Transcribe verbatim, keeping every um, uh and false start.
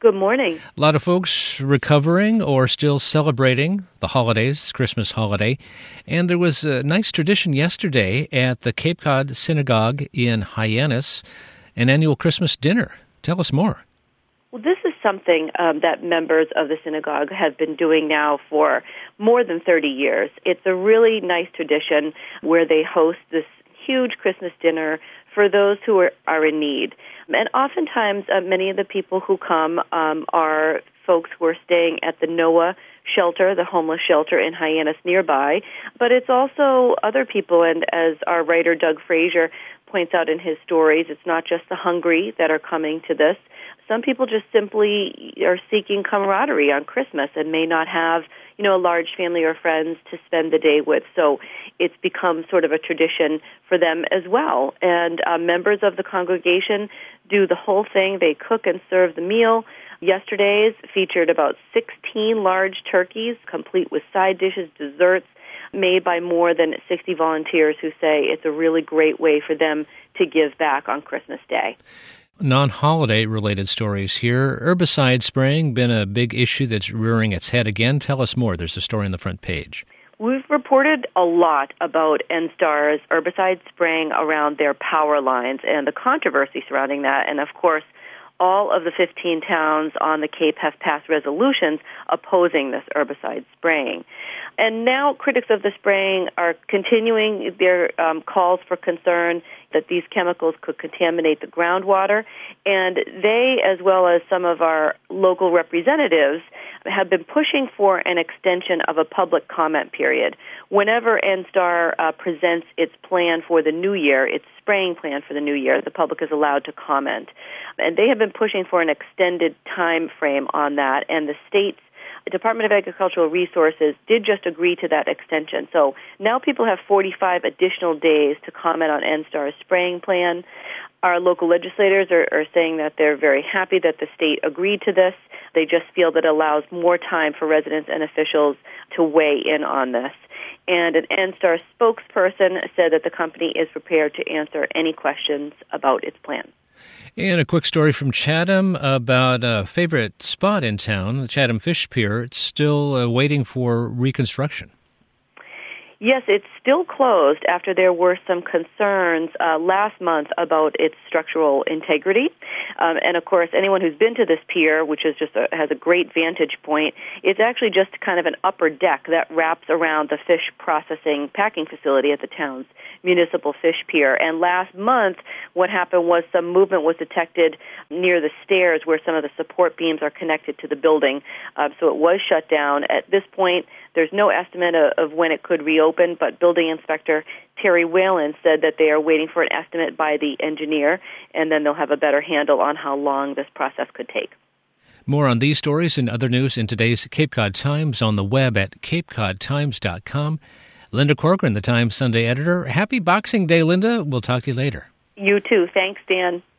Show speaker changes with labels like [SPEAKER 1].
[SPEAKER 1] Good morning.
[SPEAKER 2] A lot of folks recovering or still celebrating the holidays, Christmas holiday. And there was a nice tradition yesterday at the Cape Cod Synagogue in Hyannis, an annual Christmas dinner. Tell us more.
[SPEAKER 1] Well, this is something um, that members of the synagogue have been doing now for more than thirty years. It's a really nice tradition where they host this huge Christmas dinner for those who are, are in need. And oftentimes, uh, many of the people who come um, are folks who are staying at the Noah shelter, the homeless shelter in Hyannis nearby. But it's also other people, and as our writer Doug Frazier points out in his stories, it's not just the hungry that are coming to this. Some people just simply are seeking camaraderie on Christmas and may not have, you know, a large family or friends to spend the day with. So it's become sort of a tradition for them as well. And uh, members of the congregation do the whole thing. They cook and serve the meal. Yesterday's featured about sixteen large turkeys, complete with side dishes, desserts, made by more than sixty volunteers who say it's a really great way for them to give back on Christmas Day.
[SPEAKER 2] Non-holiday related stories here. Herbicide spraying been a big issue that's rearing its head again. Tell us more. There's a story on the front page.
[SPEAKER 1] We've reported a lot about NSTAR's herbicide spraying around their power lines and the controversy surrounding that. And of course, all of the fifteen towns on the Cape have passed resolutions opposing this herbicide spraying. And now critics of the spraying are continuing their um, calls for concern that these chemicals could contaminate the groundwater. And they, as well as some of our local representatives, have been pushing for an extension of a public comment period. Whenever NSTAR uh, presents its plan for the new year, its spraying plan for the new year, the public is allowed to comment. And they have been pushing for an extended time frame on that, and the state's The Department of Agricultural Resources did just agree to that extension. So now people have forty-five additional days to comment on NSTAR's spraying plan. Our local legislators are, are saying that they're very happy that the state agreed to this. They just feel that it allows more time for residents and officials to weigh in on this. And an NSTAR spokesperson said that the company is prepared to answer any questions about its plan.
[SPEAKER 2] And a quick story from Chatham about a favorite spot in town, the Chatham Fish Pier. It's still uh, waiting for reconstruction.
[SPEAKER 1] Yes, it's still closed after there were some concerns uh, last month about its structural integrity. Um, and, of course, anyone who's been to this pier, which is just a, has a great vantage point, it's actually just kind of an upper deck that wraps around the fish processing packing facility at the town's municipal fish pier. And last month, what happened was some movement was detected near the stairs where some of the support beams are connected to the building. Uh, so it was shut down. At this point, there's no estimate of, of when it could reopen, but Building Inspector Terry Whalen said that they are waiting for an estimate by the engineer, and then they'll have a better handle on how long this process could take.
[SPEAKER 2] More on these stories and other news in today's Cape Cod Times on the web at cape cod times dot com. Linda Corcoran, the Times Sunday editor. Happy Boxing Day, Linda. We'll talk to you later.
[SPEAKER 1] You too. Thanks, Dan.